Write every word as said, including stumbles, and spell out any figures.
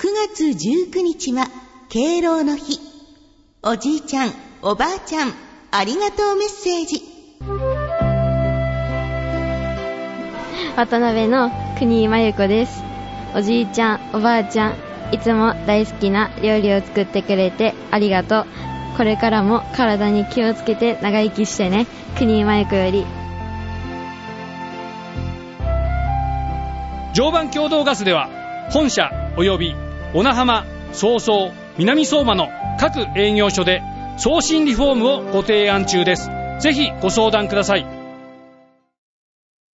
くがつじゅうくにちは敬老の日。おじいちゃん、おばあちゃん、ありがとうメッセージ。 渡辺の国井真由子です。おじいちゃん、おばあちゃん、いつも大好きな料理を作ってくれてありがとう。これからも体に気をつけて長生きしてね。国井真由子より。 常磐共同ガスでは本社及び小名浜、早々、南相馬の各営業所で送信リフォームをご提案中です。ぜひご相談ください。